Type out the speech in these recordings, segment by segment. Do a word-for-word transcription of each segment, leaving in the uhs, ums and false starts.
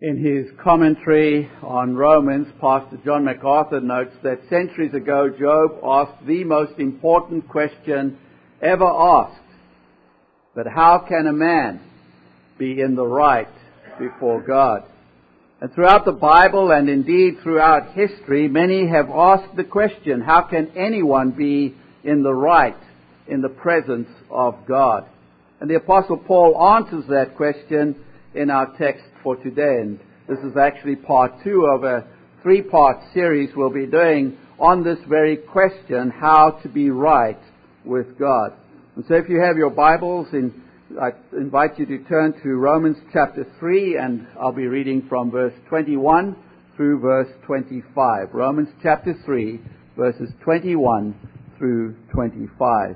In his commentary on Romans, Pastor John MacArthur notes that centuries ago Job asked the most important question ever asked. But how can a man be in the right before God? And throughout the Bible and indeed throughout history, many have asked the question, how can anyone be in the right in the presence of God? And the Apostle Paul answers that question in our text for today. And this is actually part two of a three-part series we'll be doing on this very question, how to be right with God. And so if you have your Bibles, in, I invite you to turn to Romans chapter three, and I'll be reading from verse twenty-one through verse twenty-five. Romans chapter three, verses twenty-one through twenty-five.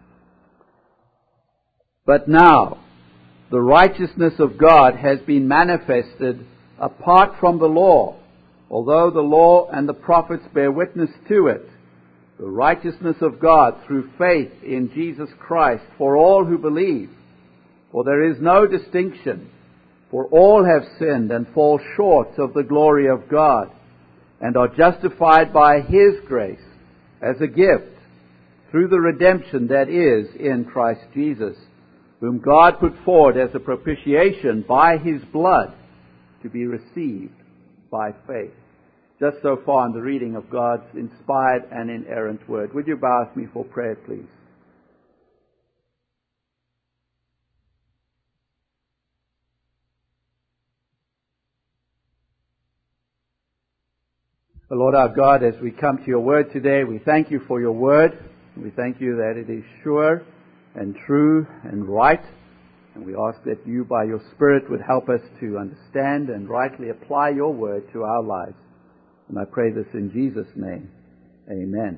But now, the righteousness of God has been manifested apart from the law, although the law and the prophets bear witness to it. The righteousness of God through faith in Jesus Christ for all who believe. For there is no distinction, for all have sinned and fall short of the glory of God, and are justified by His grace as a gift through the redemption that is in Christ Jesus, whom God put forward as a propitiation by His blood to be received by faith. Just so far in the reading of God's inspired and inerrant word. Would you bow with me for prayer, please? The Lord our God, as we come to your word today, we thank you for your word. We thank you that it is sure and true and right. And we ask that you, by your Spirit, would help us to understand and rightly apply your word to our lives. And I pray this in Jesus' name. Amen.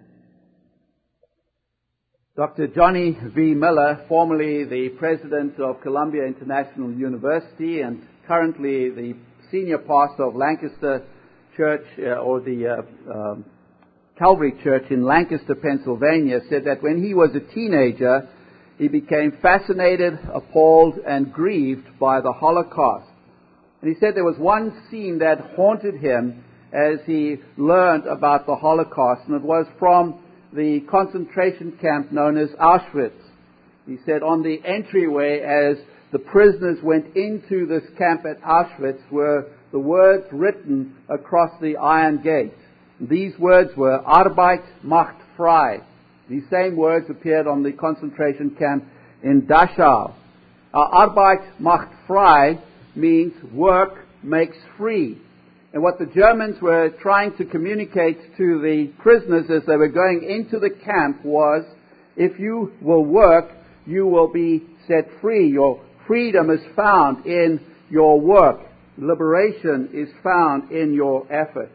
Doctor Johnny V. Miller, formerly the president of Columbia International University and currently the senior pastor of Lancaster Church, uh, or the uh, um, Calvary Church in Lancaster, Pennsylvania, said that when he was a teenager, he became fascinated, appalled, and grieved by the Holocaust. And he said there was one scene that haunted him as he learned about the Holocaust, and it was from the concentration camp known as Auschwitz. He said on the entryway, as the prisoners went into this camp at Auschwitz, were the words written across the iron gate. These words were Arbeit macht frei. These same words appeared on the concentration camp in Dachau. Uh, Arbeit macht frei means work makes free. And what the Germans were trying to communicate to the prisoners as they were going into the camp was, if you will work, you will be set free. Your freedom is found in your work. Liberation is found in your effort.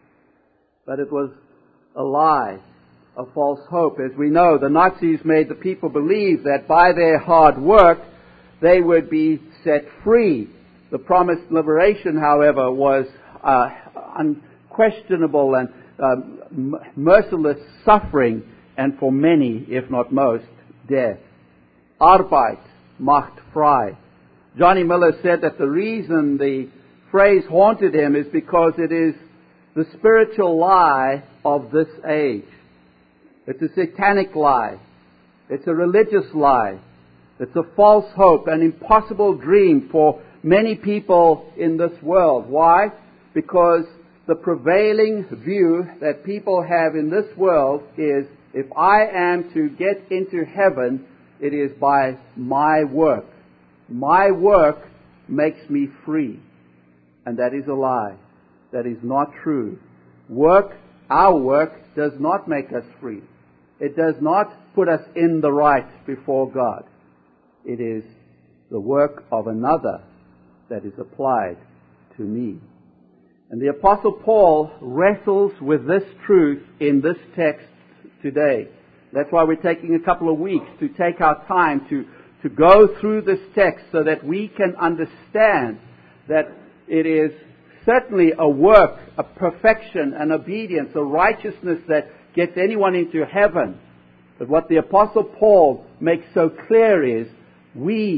But it was a lie, a false hope. As we know, the Nazis made the people believe that by their hard work they would be set free. The promised liberation, however, was uh, unquestionable and um, merciless suffering, and for many, if not most, death. Arbeit macht frei. Johnny Miller said that the reason the phrase haunted him is because it is the spiritual lie of this age. It's a satanic lie. It's a religious lie. It's a false hope, an impossible dream for many people in this world. Why? Because the prevailing view that people have in this world is, if I am to get into heaven, it is by my work. My work makes me free. And that is a lie. That is not true. Work, our work, does not make us free. It does not put us in the right before God. It is the work of another that is applied to me. And the Apostle Paul wrestles with this truth in this text today. That's why we're taking a couple of weeks to take our time to, to go through this text so that we can understand that it is certainly a work, a perfection, an obedience, a righteousness that gets anyone into heaven. But what the Apostle Paul makes so clear is we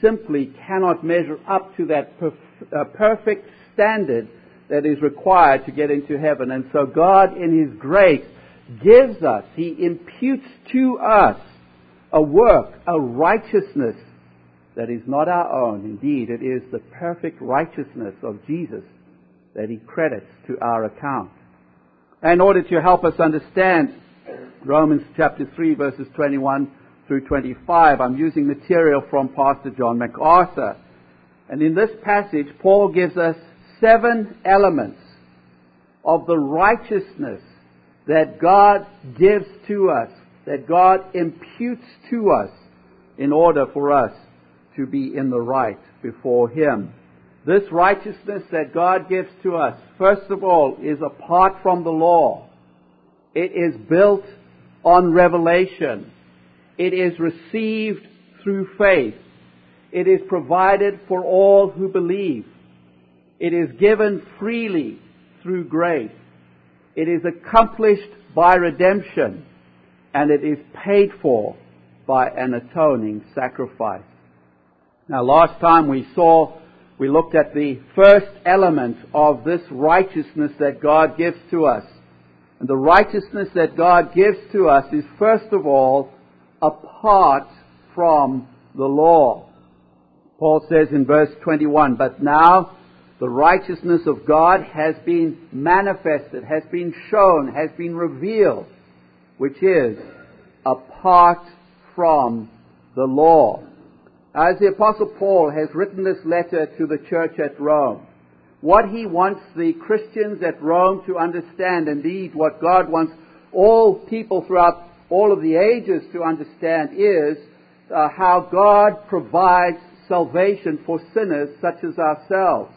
simply cannot measure up to that perf- uh, perfect standard that is required to get into heaven. And so God, in His grace, gives us, He imputes to us a work, a righteousness that is not our own. Indeed, it is the perfect righteousness of Jesus that He credits to our account. In order to help us understand Romans chapter three, verses twenty-one through twenty-five, I'm using material from Pastor John MacArthur. And in this passage, Paul gives us seven elements of the righteousness that God gives to us, that God imputes to us in order for us to be in the right before Him. This righteousness that God gives to us, first of all, is apart from the law. It is built on revelation. It is received through faith. It is provided for all who believe. It is given freely through grace. It is accomplished by redemption. And it is paid for by an atoning sacrifice. Now, last time we saw, we looked at the first element of this righteousness that God gives to us. And the righteousness that God gives to us is, first of all, apart from the law. Paul says in verse twenty-one, "But now the righteousness of God has been manifested, has been shown, has been revealed, which is apart from the law." As the Apostle Paul has written this letter to the church at Rome, what he wants the Christians at Rome to understand, indeed what God wants all people throughout all of the ages to understand, is uh, how God provides salvation for sinners such as ourselves.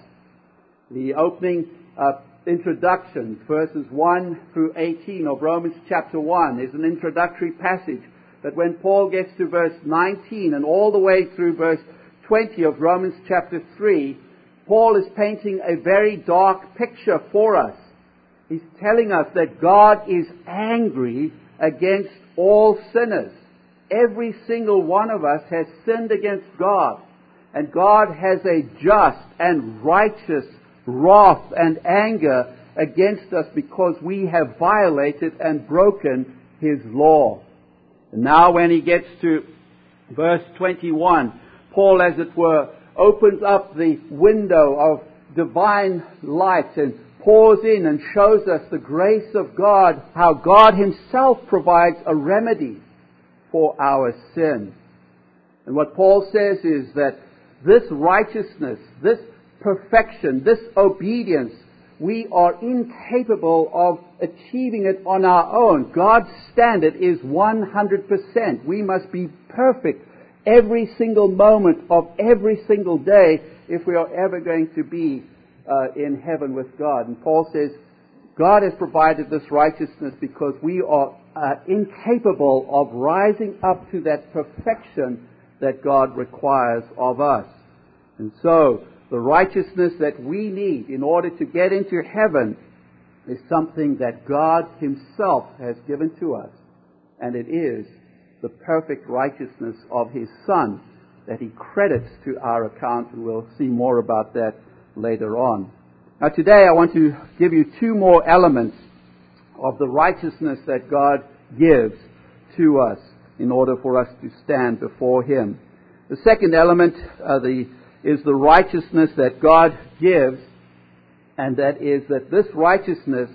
The opening uh, introduction, verses one through eighteen of Romans chapter one, is an introductory passage. But when Paul gets to verse nineteen and all the way through verse twenty of Romans chapter three, Paul is painting a very dark picture for us. He's telling us that God is angry against all sinners. Every single one of us has sinned against God. And God has a just and righteous wrath and anger against us because we have violated and broken His law. And now when he gets to verse twenty-one, Paul, as it were, opens up the window of divine light and pours in and shows us the grace of God, how God Himself provides a remedy for our sin. And what Paul says is that this righteousness, this perfection, this obedience, we are incapable of achieving it on our own. God's standard is one hundred percent. We must be perfect every single moment of every single day if we are ever going to be uh, in heaven with God. And Paul says, God has provided this righteousness because we are uh, incapable of rising up to that perfection that God requires of us. And so, the righteousness that we need in order to get into heaven is something that God Himself has given to us. And it is the perfect righteousness of His Son that He credits to our account. And we'll see more about that later on. Now today I want to give you two more elements of the righteousness that God gives to us in order for us to stand before Him. The second element, uh, the is the righteousness that God gives, and that is that this righteousness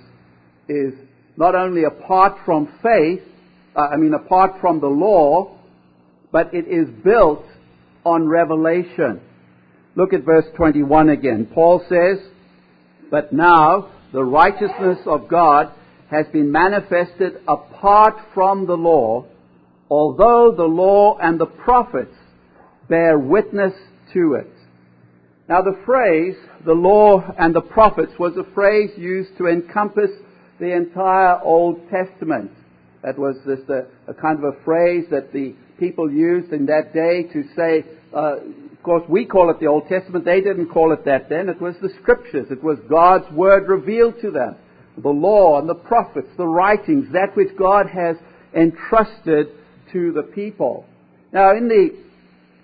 is not only apart from faith, uh, I mean apart from the law, but it is built on revelation. Look at verse twenty-one again. Paul says, "But now the righteousness of God has been manifested apart from the law, although the law and the prophets bear witness to it." Now the phrase, the law and the prophets, was a phrase used to encompass the entire Old Testament. That was just a, a kind of a phrase that the people used in that day to say, uh, of course we call it the Old Testament, they didn't call it that then, it was the Scriptures, it was God's Word revealed to them. The law and the prophets, the writings, that which God has entrusted to the people. Now in the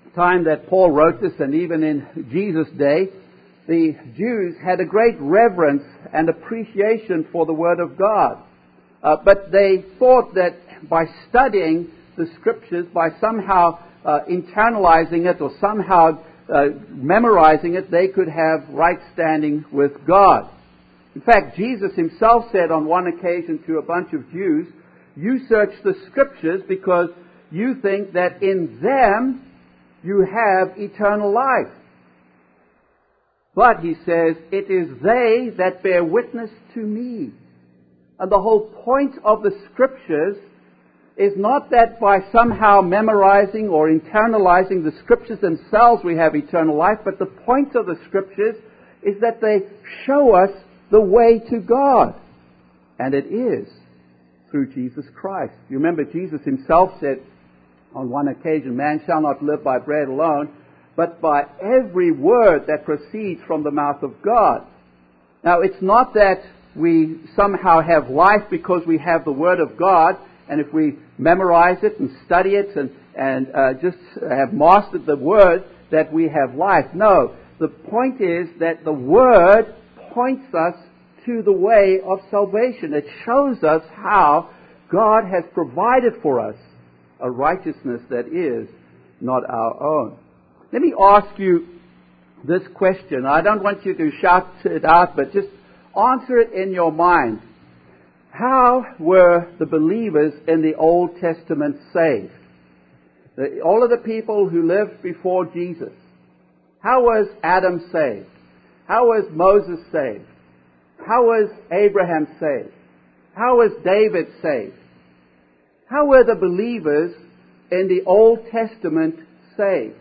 time that Paul wrote this, and even in Jesus' day, the Jews had a great reverence and appreciation for the Word of God. Uh, but they thought that by studying the Scriptures, by somehow uh, internalizing it or somehow uh, memorizing it, they could have right standing with God. In fact, Jesus himself said on one occasion to a bunch of Jews, "You search the Scriptures because you think that in them you have eternal life. But," he says, "it is they that bear witness to me." And the whole point of the Scriptures is not that by somehow memorizing or internalizing the Scriptures themselves we have eternal life, but the point of the Scriptures is that they show us the way to God. And it is through Jesus Christ. You remember Jesus himself said on one occasion, "Man shall not live by bread alone, but by every word that proceeds from the mouth of God." Now, it's not that we somehow have life because we have the Word of God, and if we memorize it and study it and, and uh, just have mastered the Word, that we have life. No, the point is that the Word points us to the way of salvation. It shows us how God has provided for us a righteousness that is not our own. Let me ask you this question. I don't want you to shout it out, but just answer it in your mind. How were the believers in the Old Testament saved? The, all of the people who lived before Jesus. How was Adam saved? How was Moses saved? How was Abraham saved? How was David saved? How were the believers in the Old Testament saved?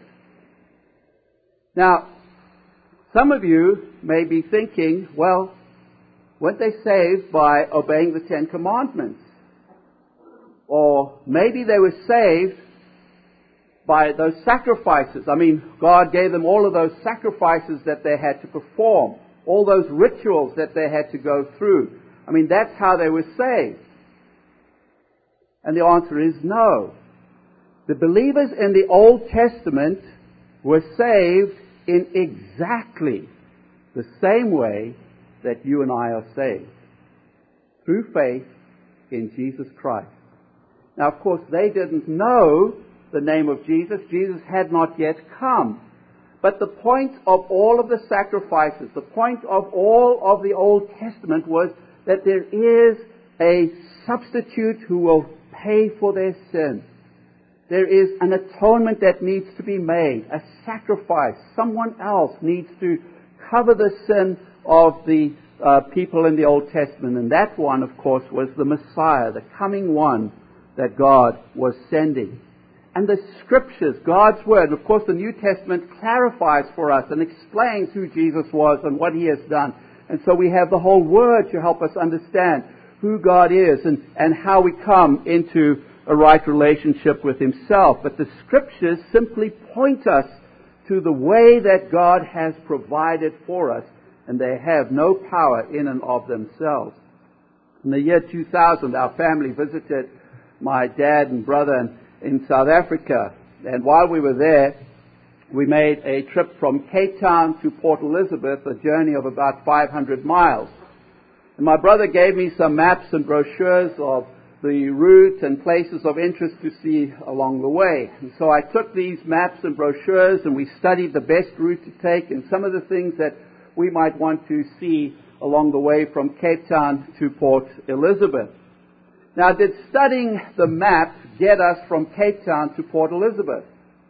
Now, some of you may be thinking, well, weren't they saved by obeying the Ten Commandments? Or maybe they were saved by those sacrifices. I mean, God gave them all of those sacrifices that they had to perform, all those rituals that they had to go through. I mean, that's how they were saved. And the answer is no. The believers in the Old Testament were saved in exactly the same way that you and I are saved. Through faith in Jesus Christ. Now, of course, they didn't know the name of Jesus. Jesus had not yet come. But the point of all of the sacrifices, the point of all of the Old Testament was that there is a substitute who will pay for their sin. There is an atonement that needs to be made, a sacrifice. Someone else needs to cover the sin of the uh, people in the Old Testament. And that one, of course, was the Messiah, the coming one that God was sending. And the Scriptures, God's Word, of course the New Testament clarifies for us and explains who Jesus was and what He has done. And so we have the whole Word to help us understand who God is and, and how we come into a right relationship with Himself. But the Scriptures simply point us to the way that God has provided for us, and they have no power in and of themselves. In the year two thousand, our family visited my dad and brother in, in South Africa, and while we were there, we made a trip from Cape Town to Port Elizabeth, a journey of about five hundred miles. And my brother gave me some maps and brochures of the route and places of interest to see along the way. And so I took these maps and brochures and we studied the best route to take and some of the things that we might want to see along the way from Cape Town to Port Elizabeth. Now, did studying the map get us from Cape Town to Port Elizabeth?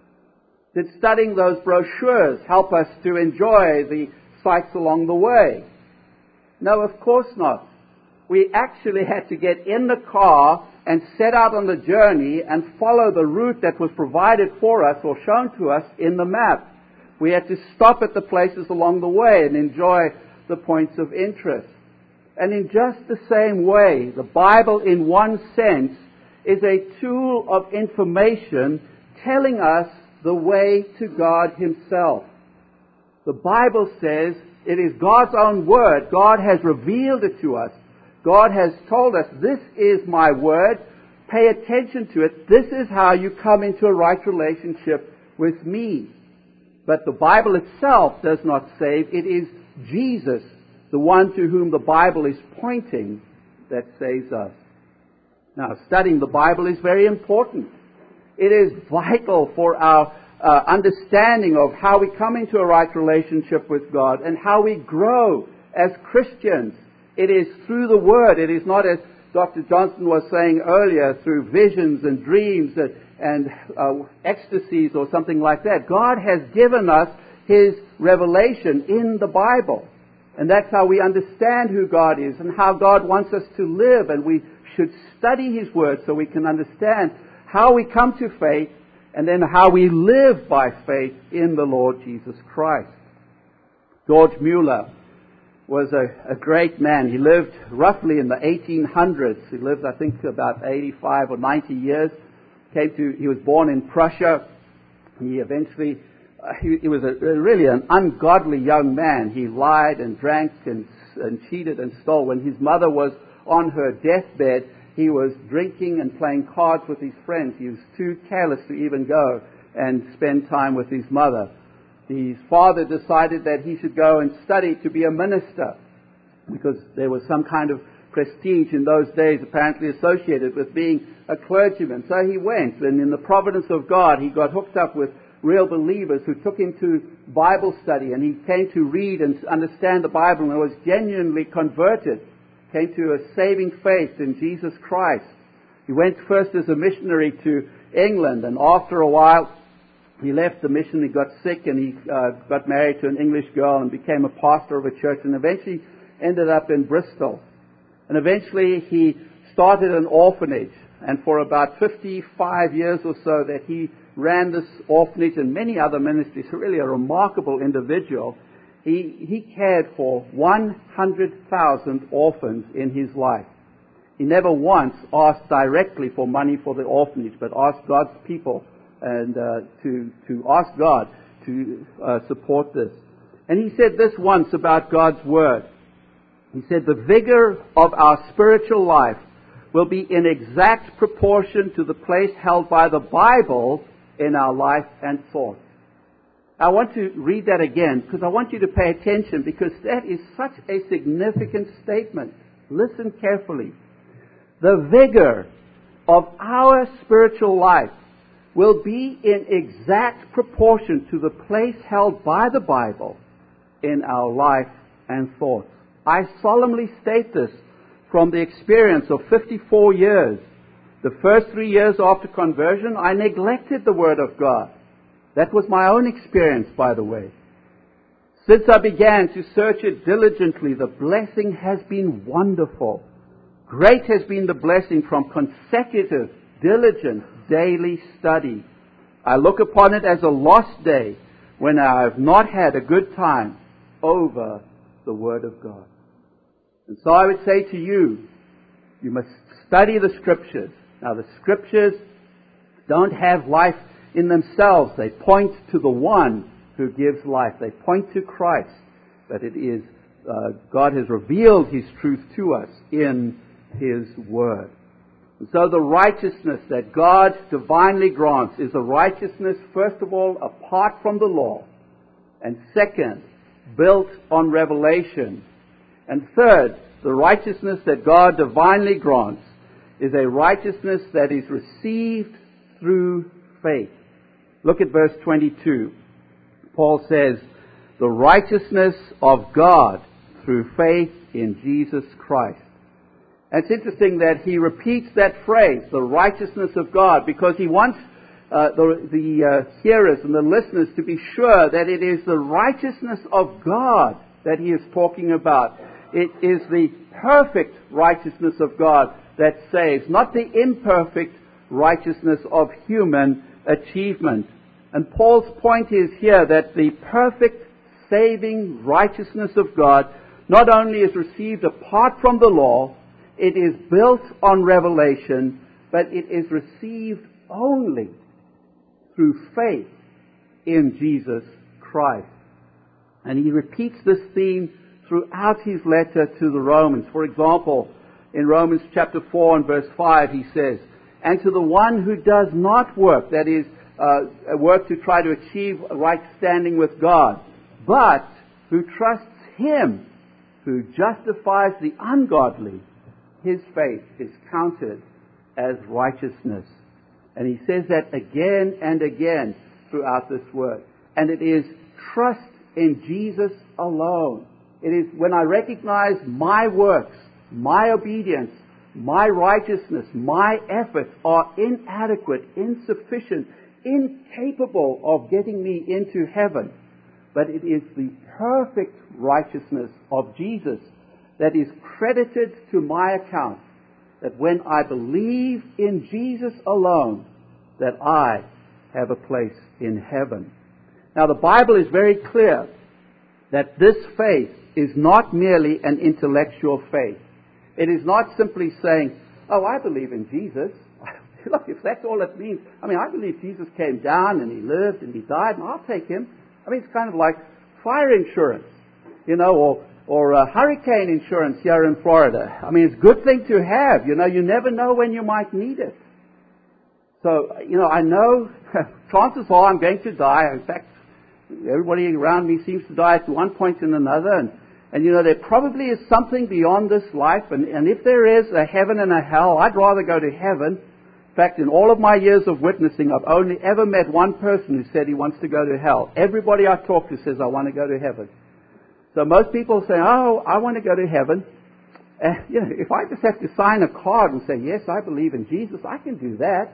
Did studying those brochures help us to enjoy the sights along the way? No, of course not. We actually had to get in the car and set out on the journey and follow the route that was provided for us or shown to us in the map. We had to stop at the places along the way and enjoy the points of interest. And in just the same way, the Bible in one sense is a tool of information telling us the way to God Himself. The Bible says it is God's own Word. God has revealed it to us. God has told us, this is my Word. Pay attention to it. This is how you come into a right relationship with me. But the Bible itself does not save. It is Jesus, the one to whom the Bible is pointing, that saves us. Now, studying the Bible is very important. It is vital for our uh, understanding of how we come into a right relationship with God and how we grow as Christians. It is through the Word. It is not, as Doctor Johnson was saying earlier, through visions and dreams and, and uh, ecstasies or something like that. God has given us His revelation in the Bible. And that's how we understand who God is and how God wants us to live. And we should study His Word so we can understand how we come to faith and then how we live by faith in the Lord Jesus Christ. George Mueller was a, a great man. He lived roughly in the eighteen hundreds. He lived, I think, about eighty-five or ninety years. Came to, he was born in Prussia. He eventually, uh, he, he was a, really an ungodly young man. He lied and drank and, and cheated and stole. When his mother was on her deathbed, he was drinking and playing cards with his friends. He was too careless to even go and spend time with his mother. His father decided that he should go and study to be a minister because there was some kind of prestige in those days apparently associated with being a clergyman. So he went, and in the providence of God, he got hooked up with real believers who took him to Bible study, and he came to read and understand the Bible and was genuinely converted, came to a saving faith in Jesus Christ. He went first as a missionary to England, and after a while, he left the mission, he got sick, and he uh, got married to an English girl and became a pastor of a church, and eventually ended up in Bristol. And eventually he started an orphanage, and for about fifty-five years or so that he ran this orphanage and many other ministries, really a remarkable individual. He, he cared for one hundred thousand orphans in his life. He never once asked directly for money for the orphanage, but asked God's people and uh, to to ask God to uh, support this. And he said this once about God's Word. He said, "The vigor of our spiritual life will be in exact proportion to the place held by the Bible in our life and thought." I want to read that again because I want you to pay attention, because that is such a significant statement. Listen carefully. The vigor of our spiritual life will be in exact proportion to the place held by the Bible in our life and thoughts. I solemnly state this from the experience of fifty-four years. The first three years after conversion, I neglected the Word of God. That was my own experience, by the way. Since I began to search it diligently, the blessing has been wonderful. Great has been the blessing from consecutive, diligent, daily study. I look upon it as a lost day when I have not had a good time over the Word of God. And so I would say to you, you must study the Scriptures. Now, the Scriptures don't have life in themselves. They point to the one who gives life. They point to Christ. But it is, uh, God has revealed His truth to us in His Word. And so the righteousness that God divinely grants is a righteousness, first of all, apart from the law. And second, built on revelation. And third, the righteousness that God divinely grants is a righteousness that is received through faith. Look at verse twenty-two. Paul says, "The righteousness of God through faith in Jesus Christ." And it's interesting that he repeats that phrase, the righteousness of God, because he wants uh, the, the uh, hearers and the listeners to be sure that it is the righteousness of God that he is talking about. It is the perfect righteousness of God that saves, not the imperfect righteousness of human achievement. And Paul's point is here that the perfect saving righteousness of God not only is received apart from the law, it is built on revelation, but it is received only through faith in Jesus Christ. And he repeats this theme throughout his letter to the Romans. For example, in Romans chapter four and verse five, he says, "And to the one who does not work," that is, uh, work to try to achieve a right standing with God, but who trusts Him who justifies the ungodly, his faith is counted as righteousness. And he says that again and again throughout this word. And it is trust in Jesus alone. It is when I recognize my works, my obedience, my righteousness, my efforts are inadequate, insufficient, incapable of getting me into heaven. But it is the perfect righteousness of Jesus that is credited to my account, that when I believe in Jesus alone, that I have a place in heaven. Now the Bible is very clear that this faith is not merely an intellectual faith. It is not simply saying, oh, I believe in Jesus. Look, if that's all it means, I mean, I believe Jesus came down and He lived and He died and I'll take Him. I mean, it's kind of like fire insurance, you know, or or uh, hurricane insurance here in Florida. I mean, it's a good thing to have. You know, you never know when you might need it. So, you know, I know chances are I'm going to die. In fact, everybody around me seems to die at one point and another. And, and you know, there probably is something beyond this life. And, and if there is a heaven and a hell, I'd rather go to heaven. In fact, in all of my years of witnessing, I've only ever met one person who said he wants to go to hell. Everybody I talk to says, I want to go to heaven. So most people say, oh, I want to go to heaven. Uh, you know, if I just have to sign a card and say, yes, I believe in Jesus, I can do that.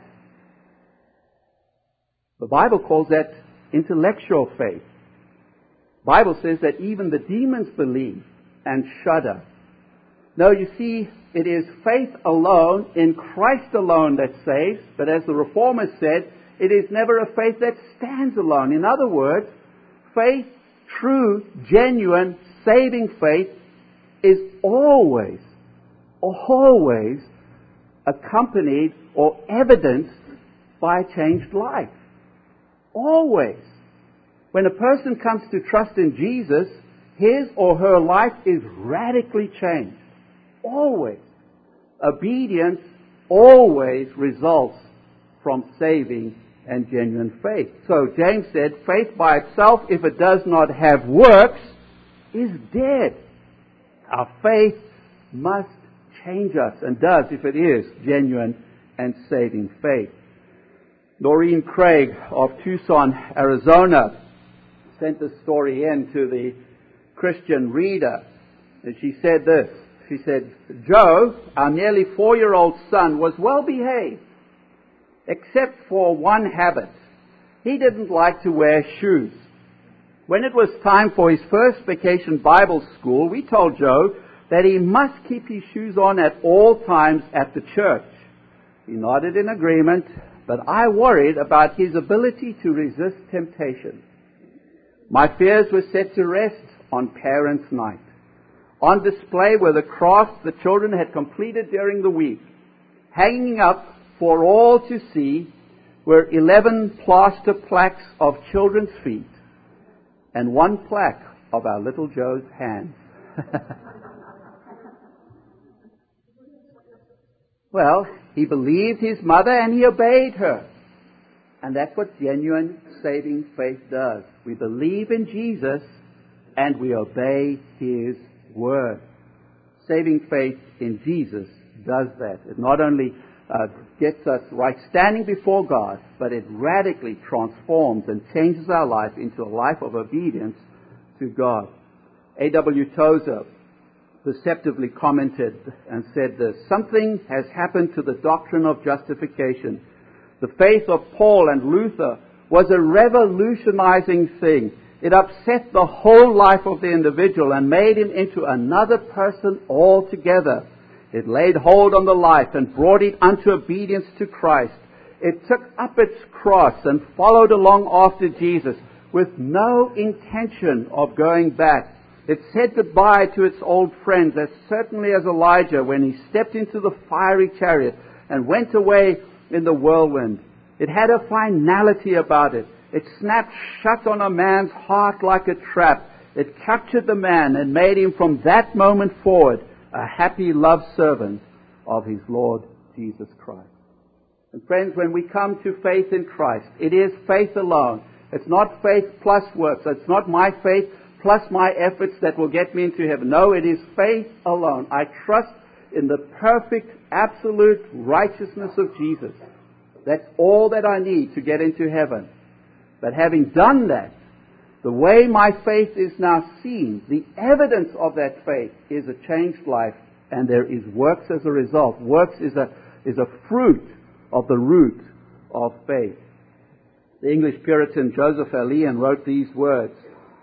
The Bible calls that intellectual faith. The Bible says that even the demons believe and shudder. No, you see, it is faith alone, in Christ alone, that saves. But as the Reformers said, it is never a faith that stands alone. In other words, faith, true, genuine, saving faith, is always, always accompanied or evidenced by a changed life. Always. When a person comes to trust in Jesus, his or her life is radically changed. Always. Obedience always results from saving and genuine faith. So James said, faith by itself, if it does not have works, is dead. Our faith must change us, and does if it is genuine and saving faith. Noreen Craig of Tucson, Arizona, sent this story in to the Christian Reader. And she said this. She said, Joe, our nearly four-year-old son, was well behaved, except for one habit. He didn't like to wear shoes. When it was time for his first vacation Bible school, we told Joe that he must keep his shoes on at all times at the church. He nodded in agreement, but I worried about his ability to resist temptation. My fears were set to rest on Parents' Night. On display were the crafts the children had completed during the week. Hanging up for all to see were eleven plaster plaques of children's feet and one plaque of our little Joe's hands. Well, he believed his mother and he obeyed her. And that's what genuine saving faith does. We believe in Jesus and we obey His word. Saving faith in Jesus does that. It not only uh, gets us right standing before God, but it radically transforms and changes our life into a life of obedience to God. A W Tozer perceptively commented and said this: something has happened to the doctrine of justification. The faith of Paul and Luther was a revolutionizing thing. It upset the whole life of the individual and made him into another person altogether. It laid hold on the life and brought it unto obedience to Christ. It took up its cross and followed along after Jesus with no intention of going back. It said goodbye to its old friends as certainly as Elijah when he stepped into the fiery chariot and went away in the whirlwind. It had a finality about it. It snapped shut on a man's heart like a trap. It captured the man and made him from that moment forward a happy love servant of his Lord Jesus Christ. And friends, when we come to faith in Christ, it is faith alone. It's not faith plus works. It's not my faith plus my efforts that will get me into heaven. No, it is faith alone. I trust in the perfect, absolute righteousness of Jesus. That's all that I need to get into heaven. But having done that, the way my faith is now seen, the evidence of that faith is a changed life, and there is works as a result. Works is a, is a fruit of the root of faith. The English Puritan Joseph Alleine wrote these words: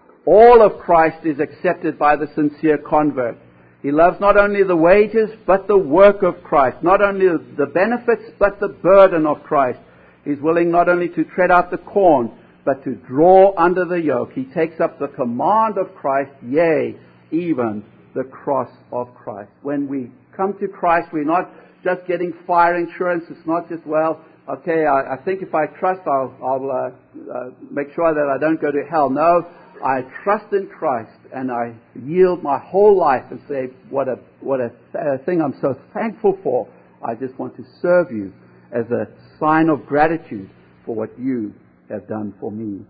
all of Christ is accepted by the sincere convert. He loves not only the wages, but the work of Christ. Not only the benefits, but the burden of Christ. He's willing not only to tread out the corn, but to draw under the yoke. He takes up the command of Christ, yea, even the cross of Christ. When we come to Christ, we're not just getting fire insurance. It's not just, well, okay, I, I think if I trust, I'll, I'll uh, uh, make sure that I don't go to hell. No, I trust in Christ, and I yield my whole life and say, what a what a th- thing I'm so thankful for. I just want to serve you as a sign of gratitude for what you have done for me.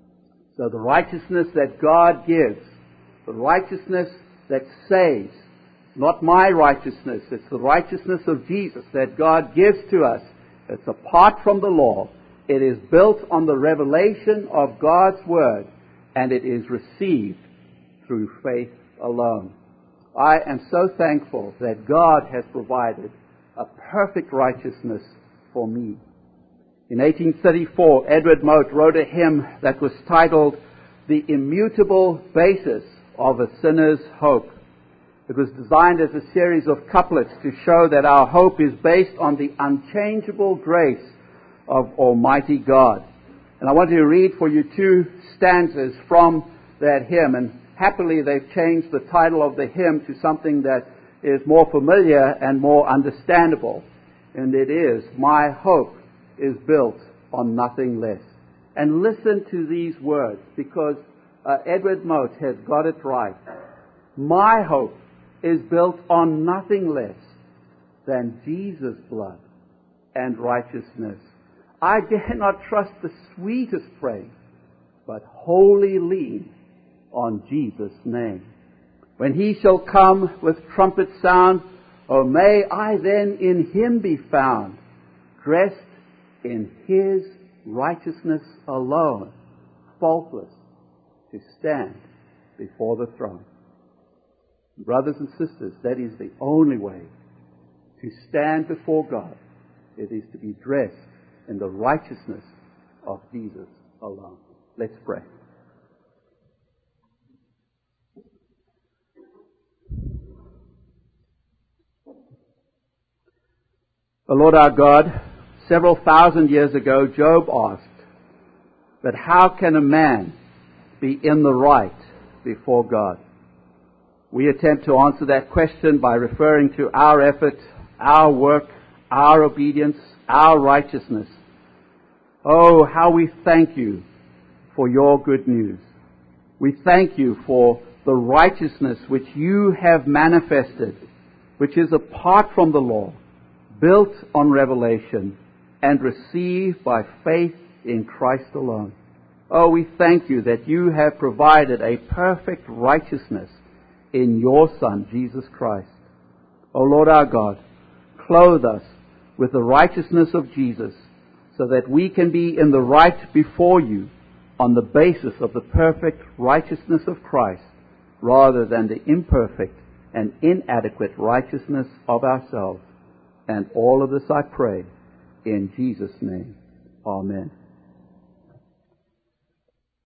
So the righteousness that God gives, the righteousness that saves, not my righteousness, it's the righteousness of Jesus that God gives to us. It's apart from the law. It is built on the revelation of God's Word, and it is received through faith alone. I am so thankful that God has provided a perfect righteousness for me. In eighteen thirty-four, Edward Mote wrote a hymn that was titled, "The Immutable Basis of a Sinner's Hope." It was designed as a series of couplets to show that our hope is based on the unchangeable grace of Almighty God. And I want to read for you two stanzas from that hymn. And happily they've changed the title of the hymn to something that is more familiar and more understandable. And it is, "My hope is built on nothing less." And listen to these words, because uh, Edward Mote has got it right. My hope is built on nothing less than Jesus' blood and righteousness. I dare not trust the sweetest praise, but wholly lean on Jesus' name. When He shall come with trumpet sound, oh, may I then in Him be found, dressed in His righteousness alone, faultless, to stand before the throne. Brothers and sisters, that is the only way to stand before God. It is to be dressed in the righteousness of Jesus alone. Let's pray. O Lord our God, several thousand years ago, Job asked, "But how can a man be in the right before God?" We attempt to answer that question by referring to our effort, our work, our obedience, our righteousness. Oh, how we thank you for your good news. We thank you for the righteousness which you have manifested, which is apart from the law, built on revelation, and received by faith in Christ alone. Oh, we thank you that you have provided a perfect righteousness in your Son, Jesus Christ. O Lord our God, clothe us with the righteousness of Jesus, so that we can be in the right before you on the basis of the perfect righteousness of Christ, rather than the imperfect and inadequate righteousness of ourselves. And all of this I pray in Jesus' name. Amen.